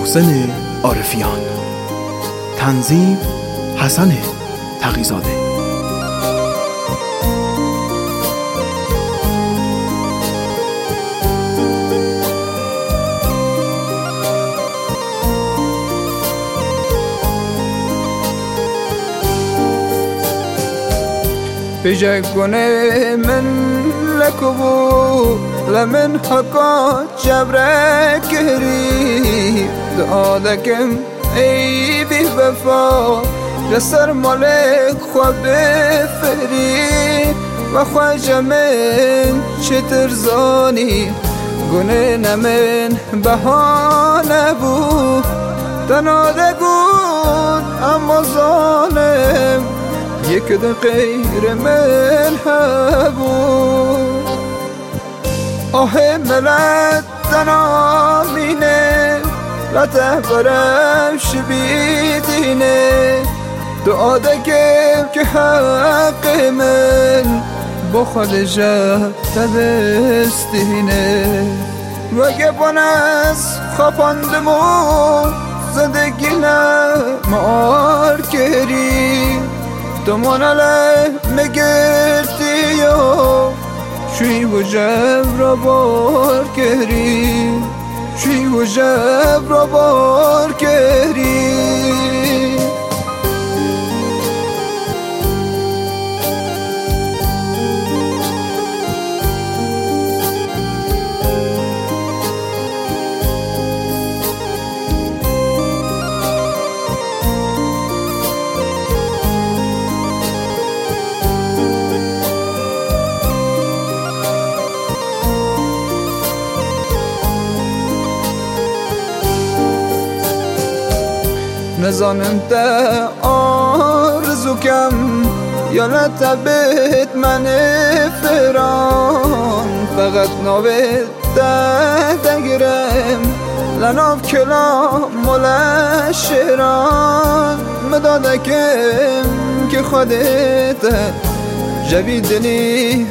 محسن عارفیان، تنظیم حسن تقی‌زاده. بجگونه من لکبو لمن حقا جبرکری دعادکم ای بی وفا لسر مالک خواب فری و خواجه من چتر زانی گونه نمن بهانه بود تناده گود اما ظالم یک غیر من بود آه ملت تنامینه و تهبرم شبیدینه دعا دکم که حق من با خالجه تبستینه و گبان از خواپاندمو زندگی نمار کری دمان علیه مگرتی و شوی و جب را بار کری شوی و جب را بار کری نزانم تا آرزو کم یا نتبت من فران فقط نوید دگرم لناف کلام مولا شیران مدادکم که خودت جبیدنی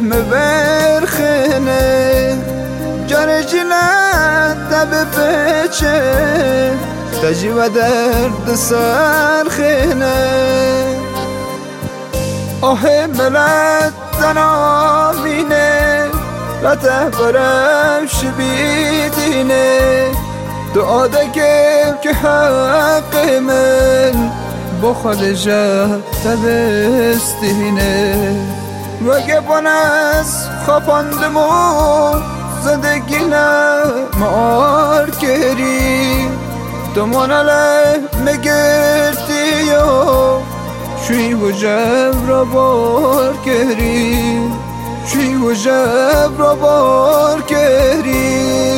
مبرخنه جاره جلت تب پیچه تجی و درد سرخینه آه ملت تنامینه و تهبرم شبیدینه دعا دکم که حق من با خالجه تبستینه و گبان از خواپاندمو زندگی نمار کری دمان علیه مگرتی و شوی و جب را بار کری شوی و جب را بار کری